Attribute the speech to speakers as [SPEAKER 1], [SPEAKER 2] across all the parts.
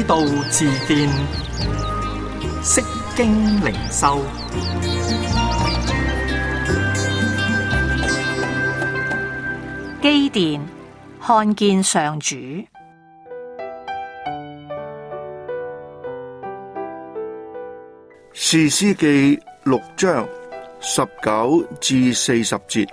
[SPEAKER 1] 道自見，釋經靈修。
[SPEAKER 2] 基甸看見上主。
[SPEAKER 3] 士師記6章19至40節。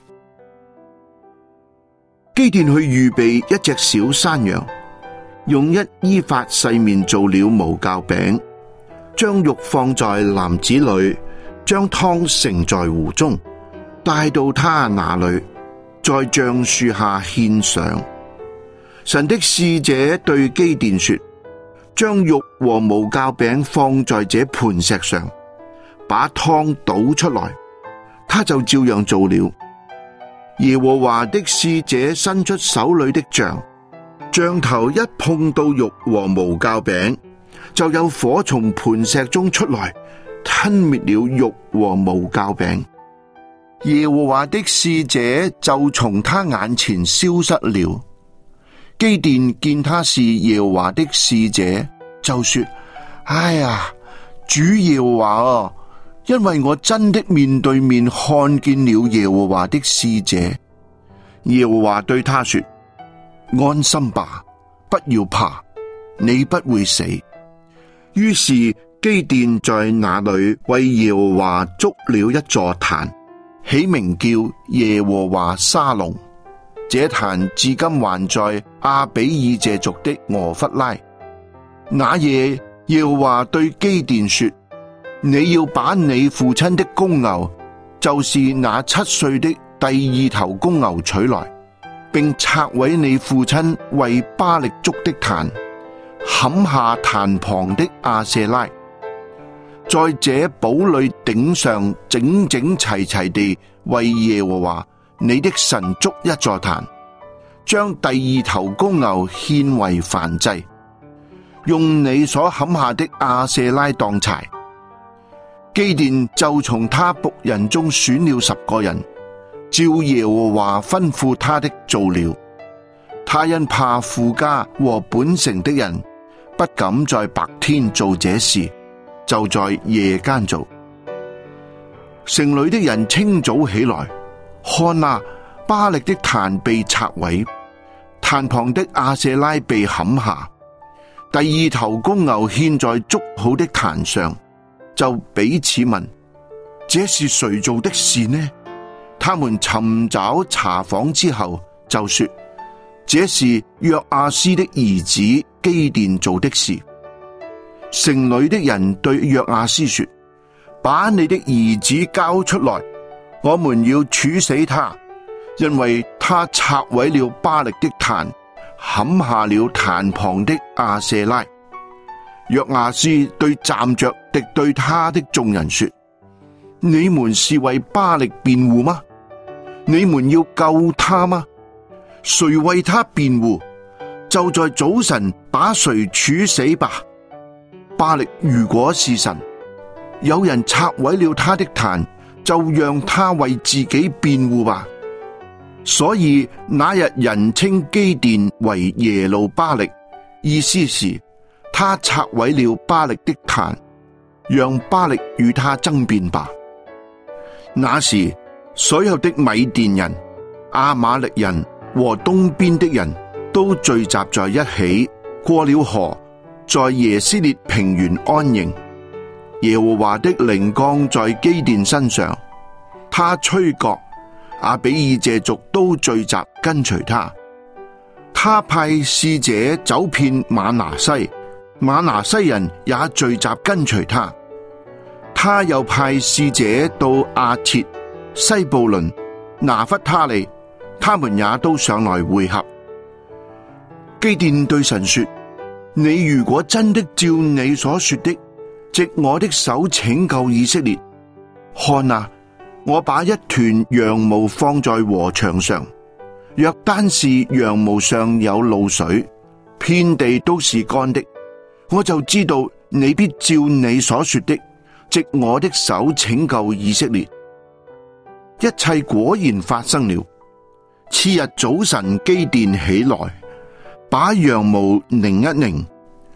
[SPEAKER 3] 基甸去預備一隻小山羊，用一伊法細麵做了無酵餅，將肉放在籃子裏，將湯盛在壺中，帶到他那裏，在橡樹下獻上。神的使者對基甸說：將肉和無酵餅放在這磐石上，把湯倒出來。他就照樣做了。耶和華的使者伸出手裏的杖，杖頭一碰到肉和無酵餅，就有火從磐石中出來，吞滅了肉和無酵餅。耶和華的使者就從他眼前消失了。基甸見他是耶和華的使者，就說：哎呀，主耶和華啊！因為我真的面對面看見了耶和華的使者。耶和華對他說：安心吧，不要怕，你不會死。於是基甸在那裏為耶和華築了一座壇，起名叫耶和華沙龍。這壇至今還在亞比以謝族的俄弗拉。那夜耶和華對基甸說：你要把你父親的公牛，就是那7歲的第2頭公牛取來，並拆毀你父親為巴力築的壇，砍下壇旁的亞舍拉，在這堡壘頂上整整齊齊地為耶和華你的神築一座壇，將第2頭公牛獻為燔祭，用你所砍下的亞舍拉當柴。基甸就從他僕人中選了10個人，照耶和華吩咐他的做了。他因怕父家和本城的人，不敢在白天做這事，就在夜間做。城裏的人清早起來，看啊，巴力的壇被拆毀，壇旁的亞舍拉被砍下，第2頭公牛獻在築好的壇上。就彼此問：這是誰做的事呢？他們尋找查訪之後，就說：這是約阿施的兒子基甸做的事。城裏的人對約阿施說：把你的兒子交出來，我們要處死他，因為他拆毀了巴力的壇，砍下了壇旁的亞舍拉。約阿施對站着敵對他的眾人說：你們是為巴力辯護嗎？你們要救他嗎？誰為他辯護，就在早晨把誰處死吧。巴力如果是神，有人拆毀了他的壇，就讓他為自己辯護吧。所以那日人稱基甸為耶路巴力，意思是他拆毀了巴力的壇，讓巴力與他爭辯吧。那時所有的米甸人、亞瑪力人和東邊的人都聚集在一起，過了河，在耶斯列平原安營。耶和華的靈降在基甸身上，他吹角，亞比以謝族都聚集跟隨他。他派使者走遍瑪拿西，瑪拿西人也聚集跟隨他。他又派使者到亞設、西布倫、拿弗他利，他們也都上來會合。基甸對神說：你如果真的照你所說的，藉我的手拯救以色列，看啊，我把一團羊毛放在禾場上，若單是羊毛上有露水，遍地都是乾的，我就知道你必照你所說的，藉我的手拯救以色列。一切果然發生了。次日早晨，基甸起來，把羊毛擰一擰，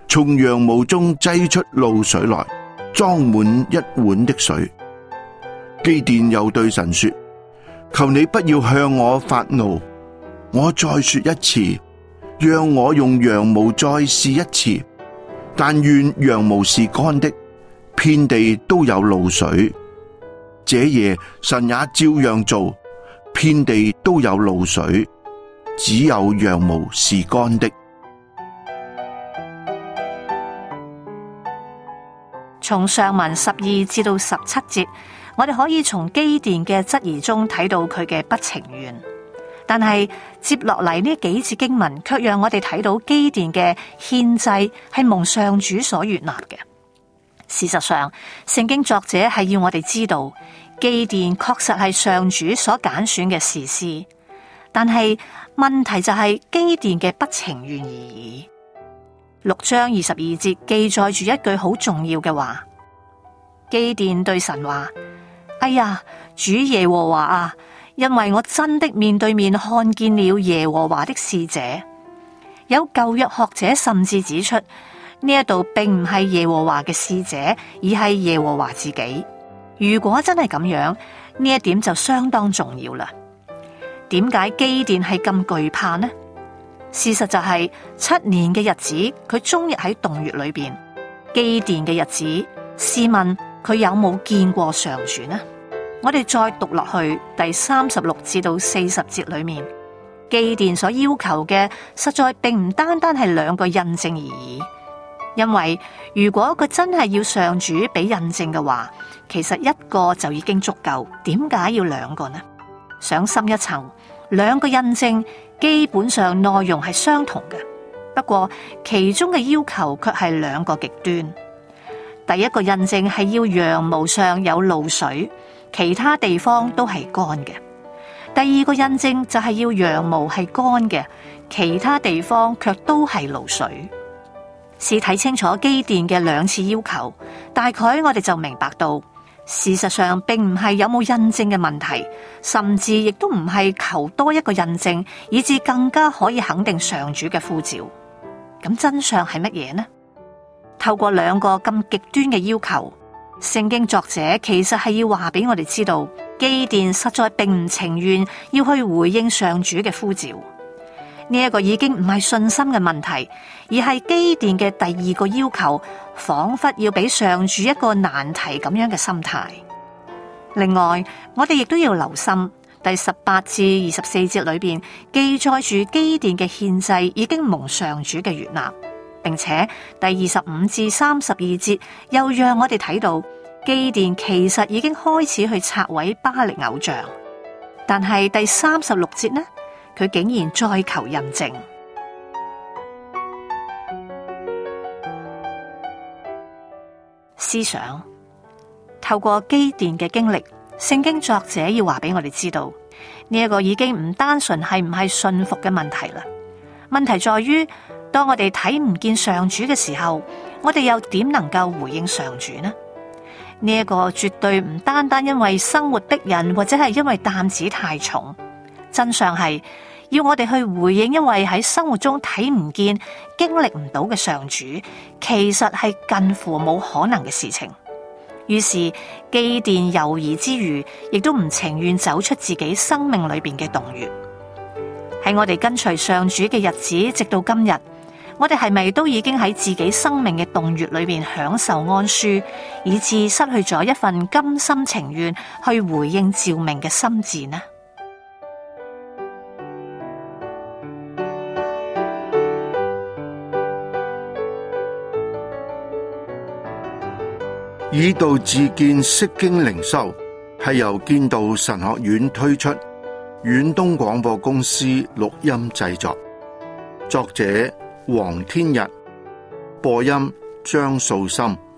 [SPEAKER 3] 從羊毛中擠出露水來，裝滿一碗的水。基甸又對神說：求你不要向我發怒，我再說一次，讓我用羊毛再試一次。但願羊毛是乾的，遍地都有露水。這夜神也照樣做，遍地都有露水，只有羊毛是乾的。
[SPEAKER 2] 從上文12至到17節，我哋可以從基甸嘅質疑中睇到佢嘅不情願。但係接落嚟呢幾節經文，卻讓我哋睇到基甸嘅獻祭係蒙上主所悅納嘅。事實上，聖經作者係要我哋知道，基甸確實係上主所揀選嘅士師。但係問題就係基甸嘅不情願而已。6章22節記載住一句好重要嘅話，基甸對神話：哎呀，主耶和華啊，因為我真的面對面看見了耶和華的使者。有舊約學者甚至指出，呢一度並唔係耶和華嘅使者，而係耶和華自己。如果真係咁樣，呢一點就相當重要啦。點解基甸係咁懼怕呢？事實就係7年嘅日子，佢終日喺洞穴裏邊。基甸嘅日子，試問佢有冇見過上主呢？我哋再讀落去第36至到40節裏面，基甸所要求嘅實在並唔單單係2個印證而已。因為如果佢真係要上主俾印證嘅話，其實1個就已經足夠，點解要2個呢？想深一層，2個印證基本上內容係相同嘅，不過其中嘅要求卻係2個極端。第一個印證係要羊毛上有露水，其他地方都係乾嘅。第二個印證就係要羊毛係乾嘅，其他地方卻都係露水。試睇清楚基甸嘅2次要求，大概我哋就明白到，事實上並唔係有冇印證嘅問題，甚至亦都唔係求多一個印證，以致更加可以肯定上主嘅呼召。咁真相係乜嘢呢？透過2個咁極端嘅要求，聖經作者其實係要話俾我哋知道，基甸實在並唔情願要去回應上主嘅呼召。呢一個已經唔係信心嘅問題，而係基甸嘅第2個要求，仿佛要俾上主一個難題咁樣嘅心態。另外，我哋亦都要留心第18至24節裏邊記載住基甸嘅獻祭已經蒙上主嘅悅納，並且第25至32節又讓我哋睇到基甸其實已經開始去拆毀巴力偶像。但係第36節呢，佢竟然再求印證。思想透過基甸嘅經歷，聖經作者要話俾我哋知道，呢一個已經唔單純係唔係信服嘅問題啦。問題在於，當我哋睇唔見上主嘅時候，我哋又點能夠回應上主呢？呢一個絕對唔單單因為生活逼人，或者係因為擔子太重。真相係要我哋去回應，因為喺生活中睇唔見、經歷唔到嘅上主，其實係近乎冇可能嘅事情。於是基甸猶豫之餘，亦都唔情願走出自己生命裏邊嘅洞穴。喺我哋跟隨上主嘅日子，直到今日，我哋係咪都已經喺自己生命嘅洞穴裏邊享受安舒，以致失去咗一份甘心情願去回應召命嘅心志呢？
[SPEAKER 3] 以道自見釋經靈修係由建道神學院推出，遠東廣播公司錄音製作，作者黃天日，播音張素心。